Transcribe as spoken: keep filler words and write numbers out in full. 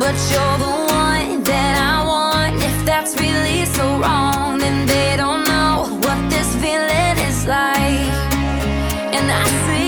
but you're the one that I want. If that's really so wrong, then they don't know what this feeling is like. And I see